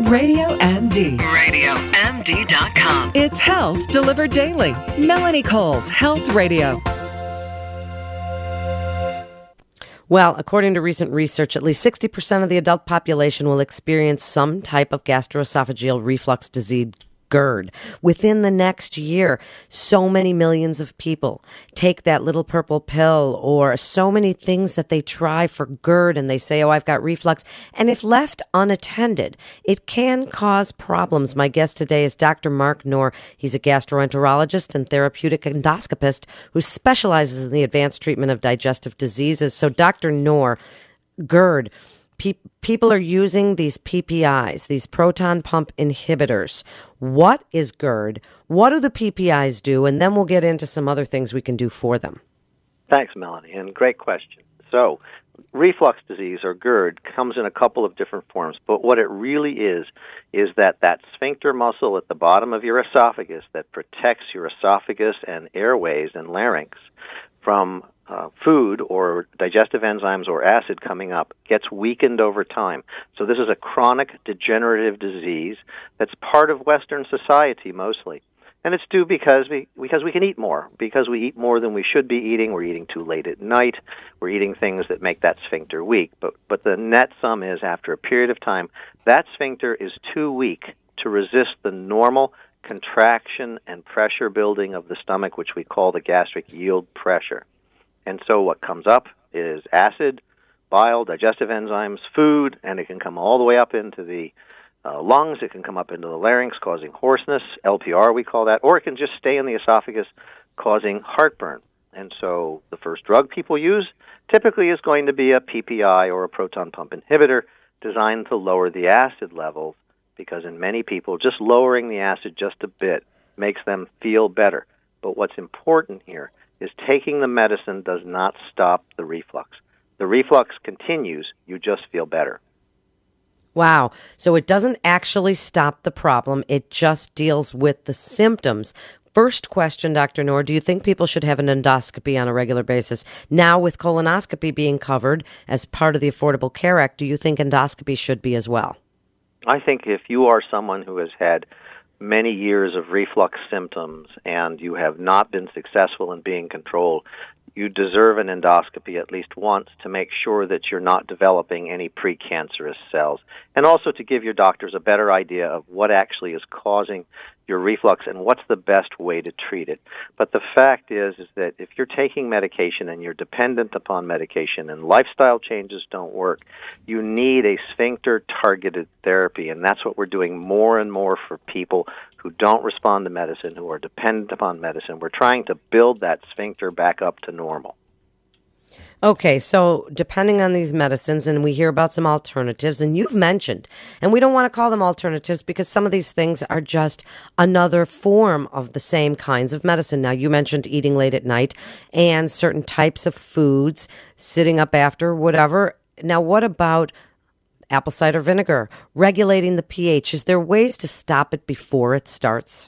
Radio MD. RadioMD.com. It's health delivered daily. Melanie Cole's Health Radio. Well, according to recent research, at least 60% of the adult population will experience some type of gastroesophageal reflux disease, GERD, within the next year. So many millions of people take that little purple pill, or so many things that they try for GERD, and they say, oh, I've got reflux. And if left unattended, it can cause problems. My guest today is Dr. Mark Noor. He's a gastroenterologist and therapeutic endoscopist who specializes in the advanced treatment of digestive diseases. So, Dr. Noor, GERD, people are using these PPIs, these proton pump inhibitors. What is GERD? What do the PPIs do? And then we'll get into some other things we can do for them. Thanks, Melanie, and great question. So, reflux disease, or GERD, comes in a couple of different forms, but what it really is that sphincter muscle at the bottom of your esophagus that protects your esophagus and airways and larynx from food or digestive enzymes or acid coming up gets weakened over time. So this is a chronic degenerative disease that's part of Western society mostly. And it's due because we can eat more. Because we eat more than we should be eating. We're eating too late at night. We're eating things that make that sphincter weak. But the net sum is, after a period of time, that sphincter is too weak to resist the normal contraction and pressure building of the stomach, which we call the gastric yield pressure. And so what comes up is acid, bile, digestive enzymes, food, and it can come all the way up into the lungs. It can come up into the larynx, causing hoarseness, LPR we call that, or it can just stay in the esophagus, causing heartburn. And so the first drug people use typically is going to be a PPI or a proton pump inhibitor designed to lower the acid levels, because in many people, just lowering the acid just a bit makes them feel better. But what's important here is taking the medicine does not stop the reflux. The reflux continues, you just feel better. Wow. So it doesn't actually stop the problem. It just deals with the symptoms. First question, Dr. Noor, do you think people should have an endoscopy on a regular basis? Now, with colonoscopy being covered as part of the Affordable Care Act, do you think endoscopy should be as well? I think if you are someone who has had many years of reflux symptoms and you have not been successful in being controlled, you deserve an endoscopy at least once to make sure that you're not developing any precancerous cells, and also to give your doctors a better idea of what actually is causing your reflux and what's the best way to treat it. But the fact is that if you're taking medication and you're dependent upon medication and lifestyle changes don't work, you need a sphincter-targeted therapy, and that's what we're doing more and more for people who don't respond to medicine, who are dependent upon medicine. We're trying to build that sphincter back up to normal. Okay, so depending on these medicines, and we hear about some alternatives, and you've mentioned, and we don't want to call them alternatives because some of these things are just another form of the same kinds of medicine. Now, you mentioned eating late at night and certain types of foods, sitting up after, whatever. Now, what about apple cider vinegar, regulating the pH? Is there ways to stop it before it starts?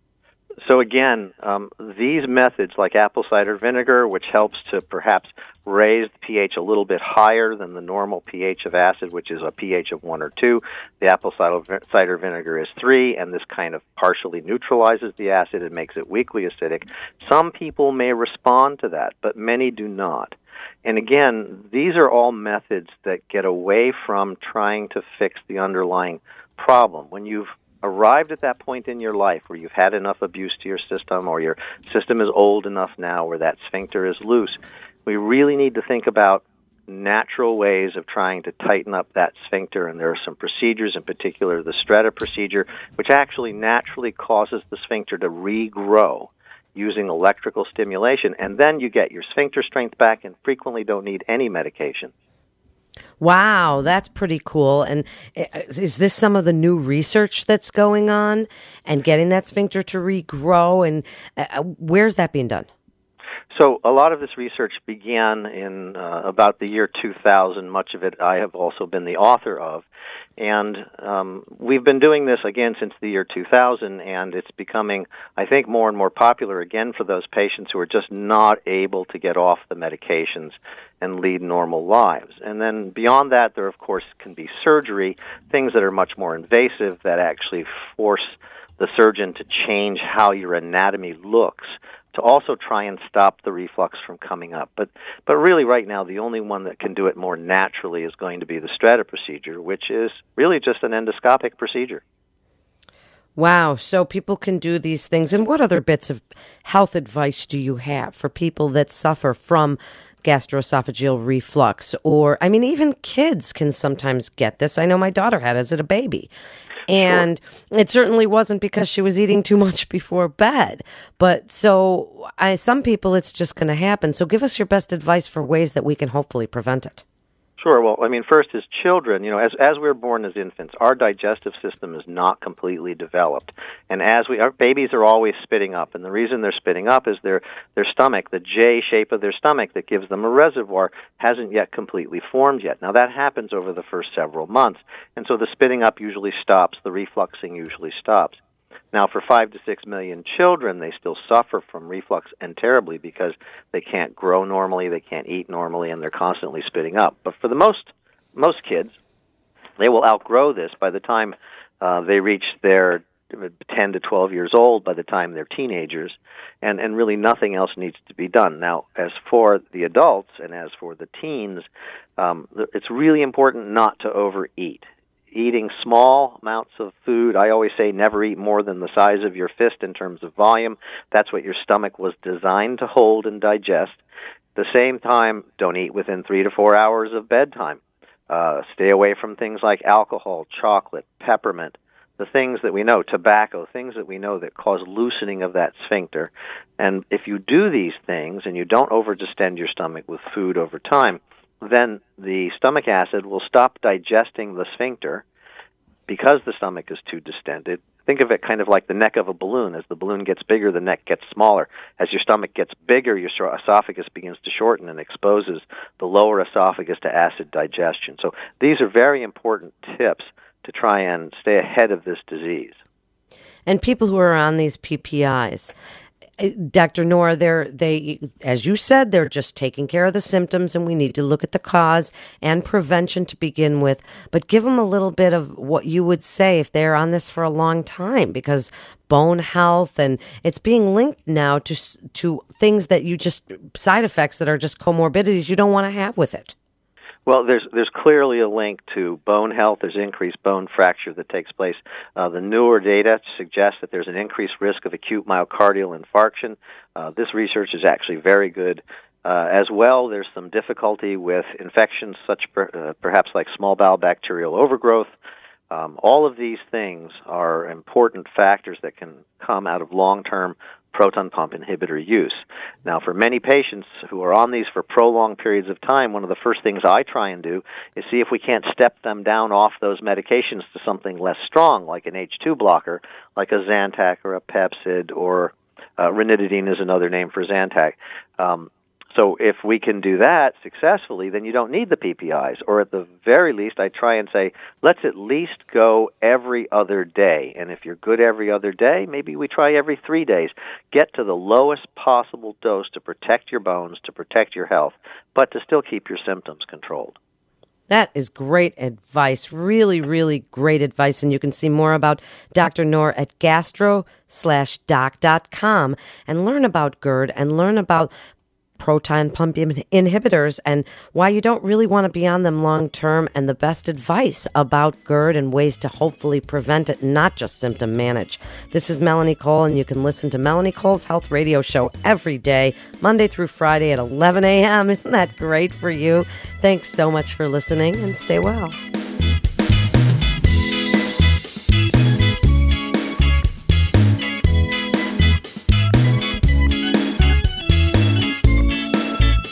So again, these methods like apple cider vinegar, which helps to perhaps raise the pH a little bit higher than the normal pH of acid, which is a pH of 1 or 2. The apple cider vinegar is 3, and this kind of partially neutralizes the acid and makes it weakly acidic. Some people may respond to that, but many do not. And again, these are all methods that get away from trying to fix the underlying problem. When you've arrived at that point in your life where you've had enough abuse to your system, or your system is old enough now where that sphincter is loose, we really need to think about natural ways of trying to tighten up that sphincter. And there are some procedures, in particular the Stretta procedure, which actually naturally causes the sphincter to regrow using electrical stimulation. And then you get your sphincter strength back and frequently don't need any medication. Wow, that's pretty cool. And is this some of the new research that's going on and getting that sphincter to regrow? And where's that being done? So a lot of this research began in about the year 2000. Much of it I have also been the author of. And we've been doing this again since the year 2000, and it's becoming, I think, more and more popular again for those patients who are just not able to get off the medications and lead normal lives. And then beyond that, there, of course, can be surgery, things that are much more invasive that actually force the surgeon to change how your anatomy looks, to also try and stop the reflux from coming up. But really right now, the only one that can do it more naturally is going to be the Stretta procedure, which is really just an endoscopic procedure. Wow, so people can do these things. And what other bits of health advice do you have for people that suffer from gastroesophageal reflux? Or, I mean, even kids can sometimes get this. I know my daughter had it as a baby. And it certainly wasn't because she was eating too much before bed. But so some people, it's just going to happen. So give us your best advice for ways that we can hopefully prevent it. Sure. Well, I mean, first, as children, as we're born as infants, our digestive system is not completely developed, and our babies are always spitting up, and the reason they're spitting up is their stomach, the J shape of their stomach that gives them a reservoir, hasn't yet completely formed yet. Now that happens over the first several months, and so the spitting up usually stops, the refluxing usually stops. Now, for 5 to 6 million children, they still suffer from reflux, and terribly, because they can't grow normally, they can't eat normally, and they're constantly spitting up. But for the most kids, they will outgrow this by the time they reach their 10 to 12 years old, by the time they're teenagers, and really nothing else needs to be done. Now, as for the adults and as for the teens, it's really important not to overeat. Eating small amounts of food, I always say never eat more than the size of your fist in terms of volume. That's what your stomach was designed to hold and digest. At the same time, don't eat within 3 to 4 hours of bedtime. Stay away from things like alcohol, chocolate, peppermint, the things that we know, tobacco, things that we know that cause loosening of that sphincter. And if you do these things and you don't overdistend your stomach with food over time, then the stomach acid will stop digesting the sphincter because the stomach is too distended. Think of it kind of like the neck of a balloon. As the balloon gets bigger, the neck gets smaller. As your stomach gets bigger, your esophagus begins to shorten and exposes the lower esophagus to acid digestion. So these are very important tips to try and stay ahead of this disease. And people who are on these PPIs, Dr. Noor, they, as you said, they're just taking care of the symptoms, and we need to look at the cause and prevention to begin with. But give them a little bit of what you would say if they're on this for a long time, because bone health, and it's being linked now to things that you just, side effects that are just comorbidities you don't want to have with it. Well, there's clearly a link to bone health. There's increased bone fracture that takes place. The newer data suggests that there's an increased risk of acute myocardial infarction. This research is actually very good. As well, there's some difficulty with infections such perhaps like small bowel bacterial overgrowth. All of these things are important factors that can come out of long-term proton pump inhibitor use. Now, for many patients who are on these for prolonged periods of time, one of the first things I try and do is see if we can't step them down off those medications to something less strong, like an H2 blocker, like a Zantac or a Pepcid, or ranitidine is another name for Zantac. So if we can do that successfully, then you don't need the PPIs. Or at the very least, I try and say, let's at least go every other day. And if you're good every other day, maybe we try every 3 days. Get to the lowest possible dose to protect your bones, to protect your health, but to still keep your symptoms controlled. That is great advice. Really, really great advice. And you can see more about Dr. Noor at gastro/doc.com and learn about GERD and learn about proton pump inhibitors and why you don't really want to be on them long term, and the best advice about GERD and ways to hopefully prevent it, not just symptom manage. This is Melanie Cole, and you can listen to Melanie Cole's Health Radio Show every day, Monday through Friday at 11 a.m. Isn't that great for you? Thanks so much for listening, and stay well.